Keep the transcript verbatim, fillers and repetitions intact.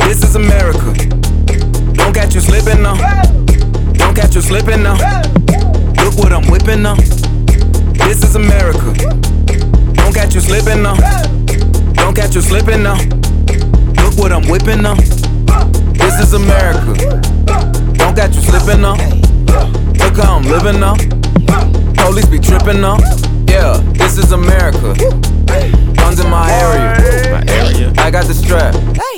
This is America. Don't catch you slipping now. Don't catch you slipping now. Look what I'm whipping now. This is America. Don't catch you slipping now. Don't catch you slipping now. Look what I'm whipping now. This is America. Don't catch you slipping now. Look how I'm living now. Police be tripping now. Yeah, this is America. Guns in my area. My area. I got the strap.